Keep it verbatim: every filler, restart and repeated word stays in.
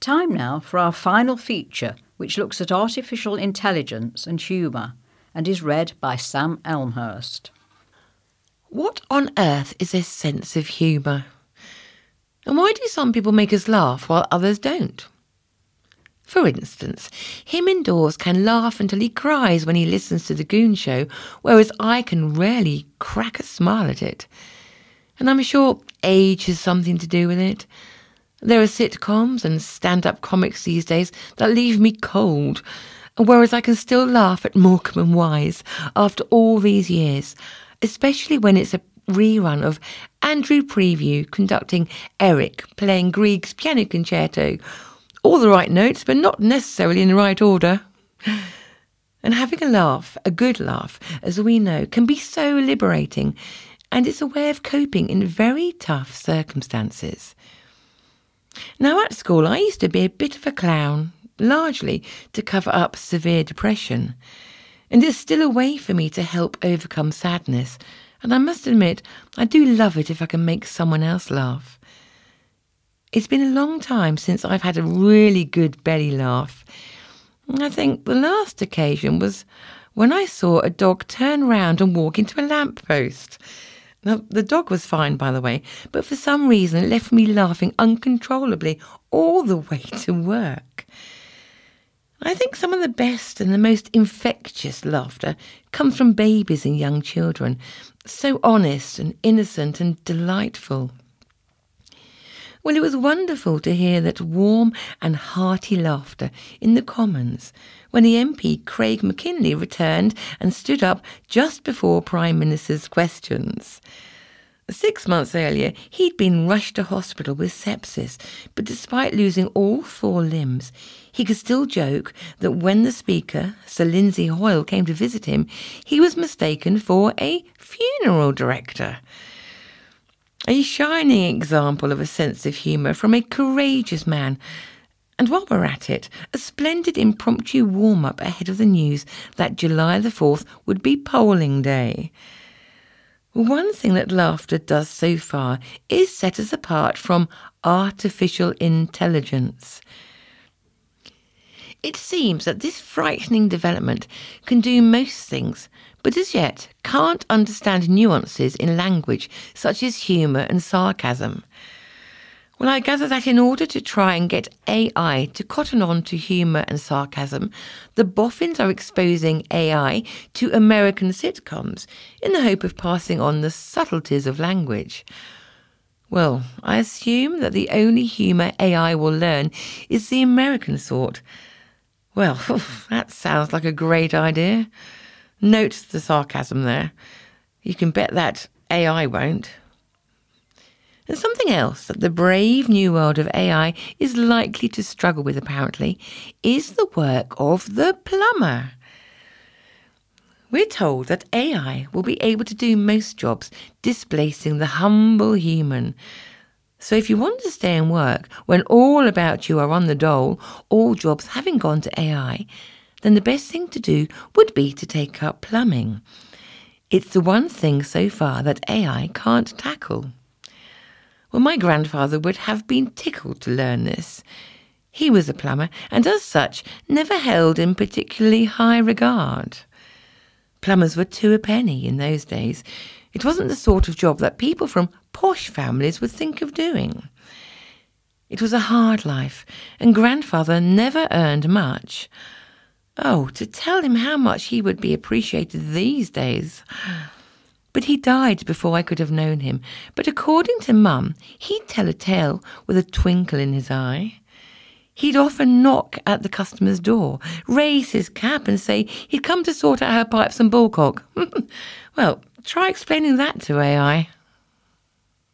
Time now for our final feature, which looks at artificial intelligence and humour, and is read by Sam Elmhurst. What on earth is this sense of humour? And why do some people make us laugh while others don't? For instance, him indoors can laugh until he cries when he listens to The Goon Show, whereas I can rarely crack a smile at it. And I'm sure age has something to do with it. There are sitcoms and stand-up comics these days that leave me cold, whereas I can still laugh at Morecambe and Wise after all these years, especially when it's a rerun of Andrew Preview conducting Eric playing Grieg's piano concerto. All the right notes, but not necessarily in the right order. And having a laugh, a good laugh, as we know, can be so liberating, and it's a way of coping in very tough circumstances. Now, at school, I used to be a bit of a clown, largely to cover up severe depression. And it's still a way for me to help overcome sadness. And I must admit, I do love it if I can make someone else laugh. It's been a long time since I've had a really good belly laugh. I think the last occasion was when I saw a dog turn round and walk into a lamppost. Now, the dog was fine, by the way, but for some reason it left me laughing uncontrollably all the way to work. I think some of the best and the most infectious laughter comes from babies and young children, so honest and innocent and delightful. Well, it was wonderful to hear that warm and hearty laughter in the Commons when the M P Craig McKinley returned and stood up just before Prime Minister's questions. Six months earlier, he'd been rushed to hospital with sepsis, but despite losing all four limbs, he could still joke that when the Speaker, Sir Lindsay Hoyle, came to visit him, he was mistaken for a funeral director. A shining example of a sense of humour from a courageous man. And while we're at it, a splendid impromptu warm-up ahead of the news that July the fourth would be polling day. One thing that laughter does so far is set us apart from artificial intelligence. It seems that this frightening development can do most things, but as yet can't understand nuances in language such as humour and sarcasm. Well, I gather that in order to try and get A I to cotton on to humour and sarcasm, the boffins are exposing A I to American sitcoms in the hope of passing on the subtleties of language. Well, I assume that the only humour A I will learn is the American sort. Well, that sounds like a great idea. Note the sarcasm there. You can bet that A I won't. And something else that the brave new world of A I is likely to struggle with, apparently, is the work of the plumber. We're told that A I will be able to do most jobs, displacing the humble human. So if you want to stay and work when all about you are on the dole, all jobs having gone to A I, then the best thing to do would be to take up plumbing. It's the one thing so far that A I can't tackle. Well, my grandfather would have been tickled to learn this. He was a plumber, and as such, never held in particularly high regard. Plumbers were two a penny in those days. It wasn't the sort of job that people from posh families would think of doing. It was a hard life, and grandfather never earned much. Oh, to tell him how much he would be appreciated these days. But he died before I could have known him. But according to Mum, he'd tell a tale with a twinkle in his eye. He'd often knock at the customer's door, raise his cap and say he'd come to sort out her pipes and bullcock. Well, try explaining that to A I.